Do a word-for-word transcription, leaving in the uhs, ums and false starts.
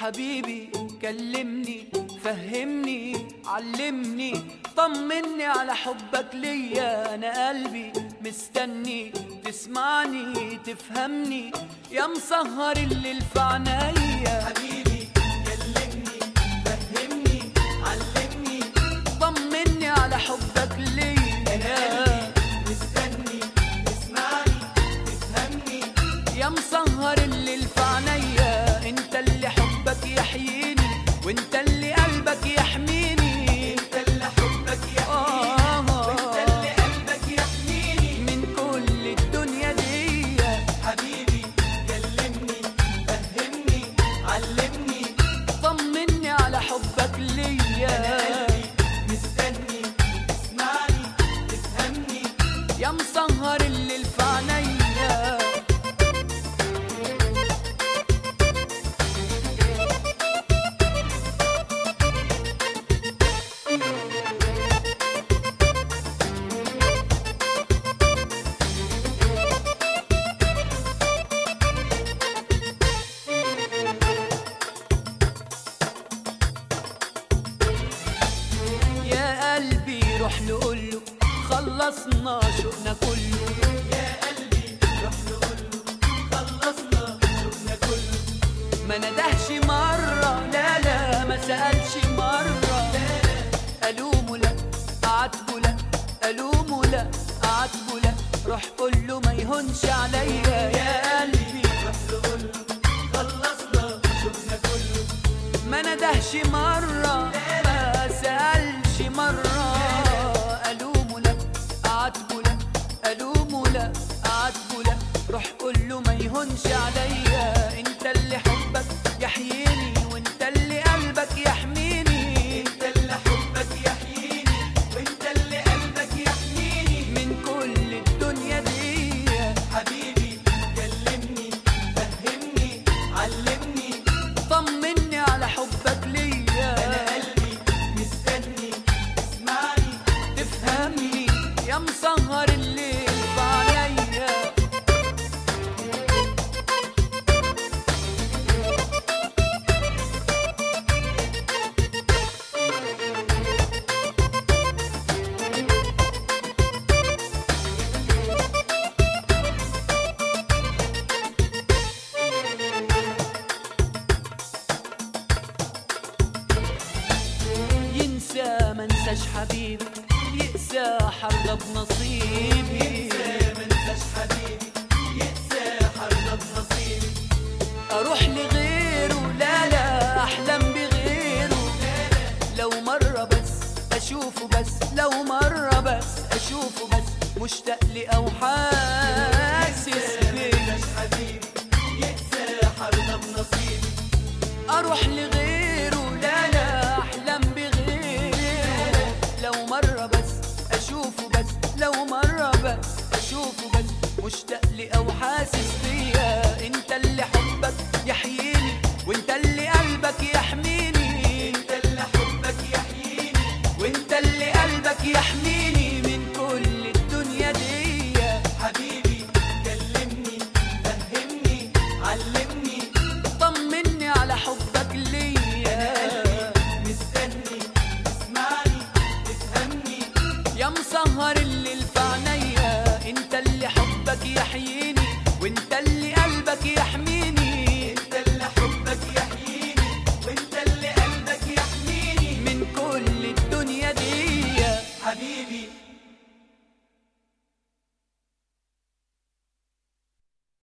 حبيبي كلمني فهمني علمني طمني على حبك ليا، انا قلبي مستني تسمعني تفهمني يا مسهر الليل في عنايا. حبيبي كلمني فهمني علمني طمني على حبك ليا، انا قلبي مستني تسمعني تفهمني يا مسهر الليل في عنايا. انت اللي حبك يحييني وانت اللي قلبك يحميني، انت اللي حبك يحميني آه وانت اللي قلبك يحميني من كل الدنيا دي. حبيبي كلمني فهمني علمني طمني على حبك ليا، انا قلبي مستني تسمعني تفهمني يا مسهر الليل في عنايا. يا قلبي روح نقوله خلصنا شوقنا كله، يا قلبي روح نقوله خلصنا شوقنا كله. ما ندهش مرة لا لا ما سألش مرة، ألومه لا أعاتبه لا ألومه لا أعاتبه لا، روح قوله ما يهونش عليا يا قلبي. روح نقوله خلصنا شوقنا كله. ما ندهش مرة ما سألش مرة، ألومه لا أعاتبه لا ألومه لا أعاتبه لا، روح قوله ما يهونش عليا. انت اللي حبك يحييني وانت اللي قلبك يحميني، انت اللي حبك يحييني وانت اللي قلبك يحميني من كل الدنيا دي. حبيبي كلمني فهمني علمني طمني على حبك ليا، انا قلبي مستني تسمعني تفهمني يا مسهر الليل في عنايا. ينسى منساش حبيبي يقسى حرضى بنصيبي، ما انساش حبيبي يقسى حرضى بنصيبي. اروح لغيره لا لا احلم بغيره، لو مرة بس اشوفه بس لو مرة بس اشوفه بس مشتاق لي او حاسس ما بيه. انساش حبيبي يقسى حرضى بنصيبي. اروح لغيره لا لا احلم بغيره، لو مرة بس اشوفه بس لو مرة بس اشوفه بس مشتاق لي او حاسس بيا. انت اللي حبك يحييني وانت اللي قلبك يحميني، انت اللي حبك يحييني وانت اللي قلبك يحميني من كل الدنيا دي. حبيبي كلمني فهمني علمني طمني على حبك ليا، مستني تسمعني تفهمني يا مسهر الليل في عنايا. انت اللي حبك يحييني